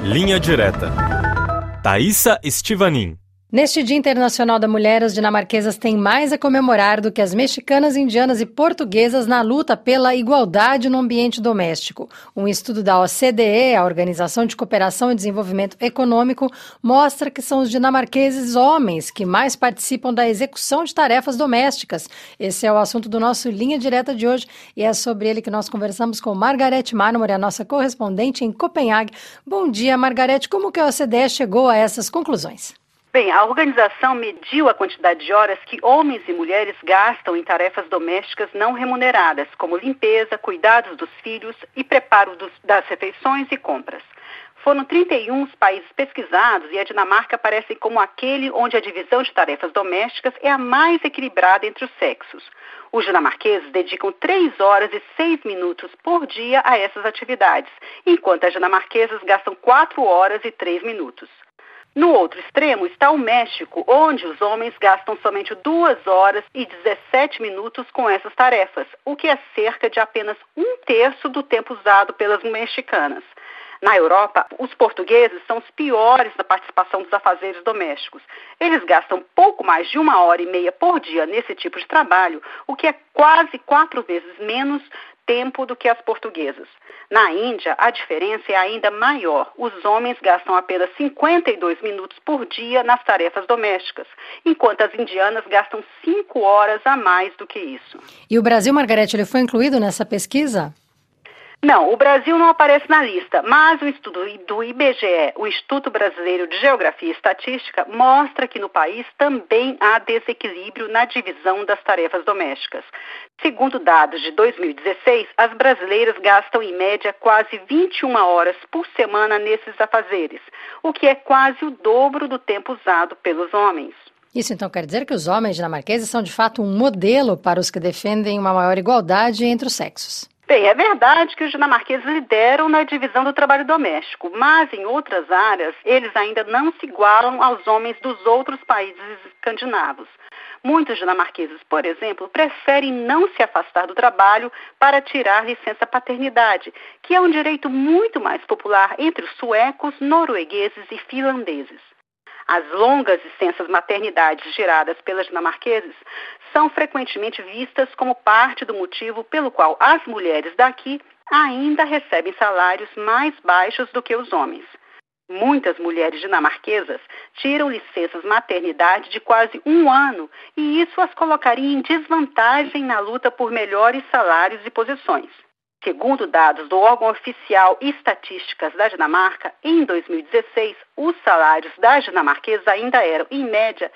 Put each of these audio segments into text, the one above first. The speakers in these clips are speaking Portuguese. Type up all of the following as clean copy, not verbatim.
Linha Direta. Thaísa Estivanin. Neste Dia Internacional da Mulher, as dinamarquesas têm mais a comemorar do que as mexicanas, indianas e portuguesas na luta pela igualdade no ambiente doméstico. Um estudo da OCDE, a Organização de Cooperação e Desenvolvimento Econômico, mostra que são os dinamarqueses homens que mais participam da execução de tarefas domésticas. Esse é o assunto do nosso Linha Direta de hoje e é sobre ele que nós conversamos com Margarete Marmor, a nossa correspondente em Copenhague. Bom dia, Margarete. Como que a OCDE chegou a essas conclusões? Bem, a organização mediu a quantidade de horas que homens e mulheres gastam em tarefas domésticas não remuneradas, como limpeza, cuidados dos filhos e preparo das refeições e compras. Foram 31 os países pesquisados e a Dinamarca aparece como aquele onde a divisão de tarefas domésticas é a mais equilibrada entre os sexos. Os dinamarqueses dedicam 3 horas e 6 minutos por dia a essas atividades, enquanto as dinamarquesas gastam 4 horas e 3 minutos. No outro extremo está o México, onde os homens gastam somente 2 horas e 17 minutos com essas tarefas, o que é cerca de apenas 1/3 do tempo usado pelas mexicanas. Na Europa, os portugueses são os piores na participação dos afazeres domésticos. Eles gastam pouco mais de 1h30 por dia nesse tipo de trabalho, o que é quase 4 vezes menos tempo do que as portuguesas. Na Índia, a diferença é ainda maior. Os homens gastam apenas 52 minutos por dia nas tarefas domésticas, enquanto as indianas gastam 5 horas a mais do que isso. E o Brasil, Margarete, ele foi incluído nessa pesquisa? Não, o Brasil não aparece na lista, mas o estudo do IBGE, o Instituto Brasileiro de Geografia e Estatística, mostra que no país também há desequilíbrio na divisão das tarefas domésticas. Segundo dados de 2016, as brasileiras gastam em média quase 21 horas por semana nesses afazeres, o que é quase o dobro do tempo usado pelos homens. Isso então quer dizer que os homens dinamarqueses são de fato um modelo para os que defendem uma maior igualdade entre os sexos. Bem, é verdade que os dinamarqueses lideram na divisão do trabalho doméstico, mas em outras áreas eles ainda não se igualam aos homens dos outros países escandinavos. Muitos dinamarqueses, por exemplo, preferem não se afastar do trabalho para tirar licença paternidade, que é um direito muito mais popular entre os suecos, noruegueses e finlandeses. As longas licenças maternidades geradas pelas dinamarqueses são frequentemente vistas como parte do motivo pelo qual as mulheres daqui ainda recebem salários mais baixos do que os homens. Muitas mulheres dinamarquesas tiram licenças maternidade de quase 1 ano e isso as colocaria em desvantagem na luta por melhores salários e posições. Segundo dados do órgão oficial Estatísticas da Dinamarca, em 2016, os salários das dinamarquesas ainda eram, em média,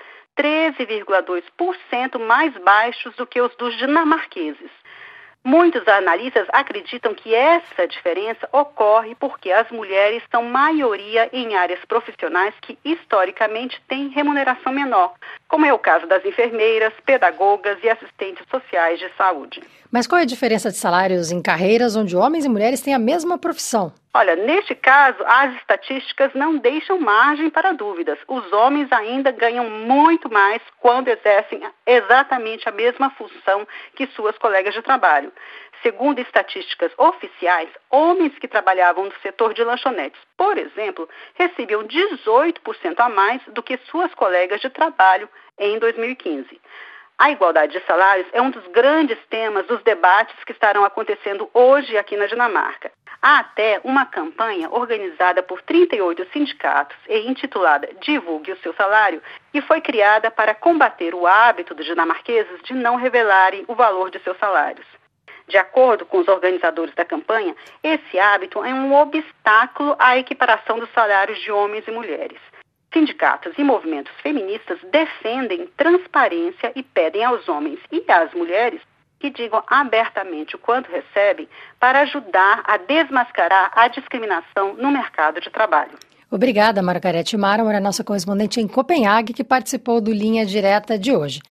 13,2% mais baixos do que os dos dinamarqueses. Muitos analistas acreditam que essa diferença ocorre porque as mulheres são maioria em áreas profissionais que historicamente têm remuneração menor, como é o caso das enfermeiras, pedagogas e assistentes sociais de saúde. Mas qual é a diferença de salários em carreiras onde homens e mulheres têm a mesma profissão? Olha, neste caso, as estatísticas não deixam margem para dúvidas. Os homens ainda ganham muito mais quando exercem exatamente a mesma função que suas colegas de trabalho. Segundo estatísticas oficiais, homens que trabalhavam no setor de lanchonetes, por exemplo, recebiam 18% a mais do que suas colegas de trabalho em 2015. A igualdade de salários é um dos grandes temas dos debates que estarão acontecendo hoje aqui na Dinamarca. Há até uma campanha organizada por 38 sindicatos e intitulada Divulgue o seu salário, que foi criada para combater o hábito dos dinamarqueses de não revelarem o valor de seus salários. De acordo com os organizadores da campanha, esse hábito é um obstáculo à equiparação dos salários de homens e mulheres. Sindicatos e movimentos feministas defendem transparência e pedem aos homens e às mulheres que digam abertamente o quanto recebem para ajudar a desmascarar a discriminação no mercado de trabalho. Obrigada, Margarete Marmor, a nossa correspondente em Copenhague, que participou do Linha Direta de hoje.